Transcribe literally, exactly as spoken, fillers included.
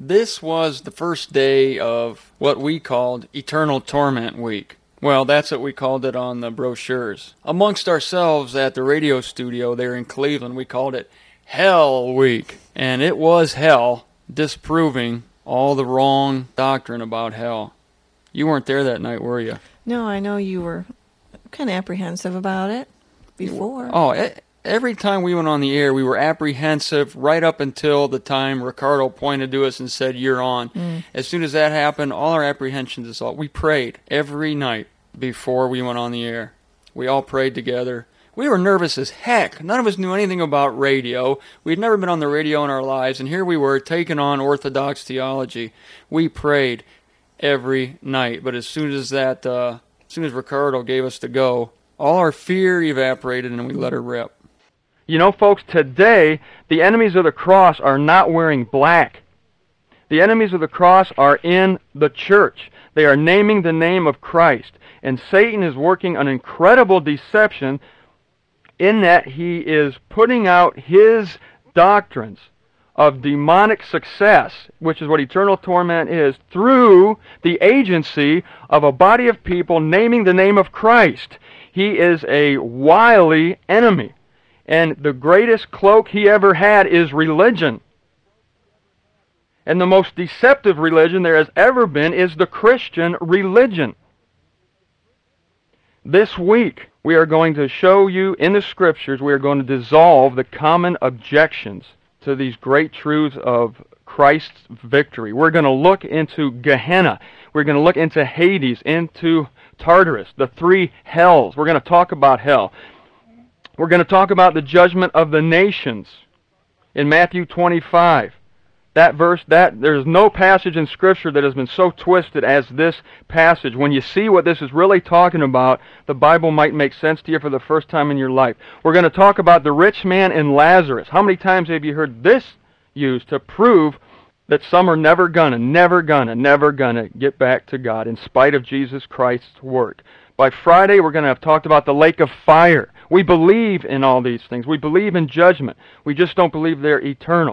This was the first day of what we called Eternal Torment Week. Well, that's what we called it on the brochures. Amongst ourselves at the radio studio there in Cleveland, we called it Hell Week. And it was hell, disproving all the wrong doctrine about hell. You weren't there that night, were you? No, I know you were kind of apprehensive about it before. Oh, every time we went on the air, we were apprehensive right up until the time Ricardo pointed to us and said, "You're on." Mm. As soon as that happened, all our apprehensions is all. We prayed every night before we went on the air. We all prayed together. We were nervous as heck. None of us knew anything about radio. We'd never been on the radio in our lives, and here we were taking on Orthodox theology. We prayed every night, but as soon as that, uh, as soon as Ricardo gave us the go, all our fear evaporated and we let her rip. You know, folks, today the enemies of the cross are not wearing black. The enemies of the cross are in the church. They are naming the name of Christ, and Satan is working an incredible deception in that he is putting out his doctrines of demonic success, which is what eternal torment is, through the agency of a body of people naming the name of Christ. He is a wily enemy, and the greatest cloak he ever had is religion. And the most deceptive religion there has ever been is the Christian religion. This week, we are going to show you in the Scriptures, we are going to dissolve the common objections to these great truths of Christ's victory. We're going to look into Gehenna. We're going to look into Hades, into Tartarus, the three hells. We're going to talk about hell. We're going to talk about the judgment of the nations in Matthew twenty-five. That verse, that there's no passage in Scripture that has been so twisted as this passage. When you see what this is really talking about, the Bible might make sense to you for the first time in your life. We're going to talk about the rich man and Lazarus. How many times have you heard this used to prove that some are never gonna, never gonna, never gonna get back to God in spite of Jesus Christ's work? By Friday, we're going to have talked about the lake of fire. We believe in all these things. We believe in judgment. We just don't believe they're eternal.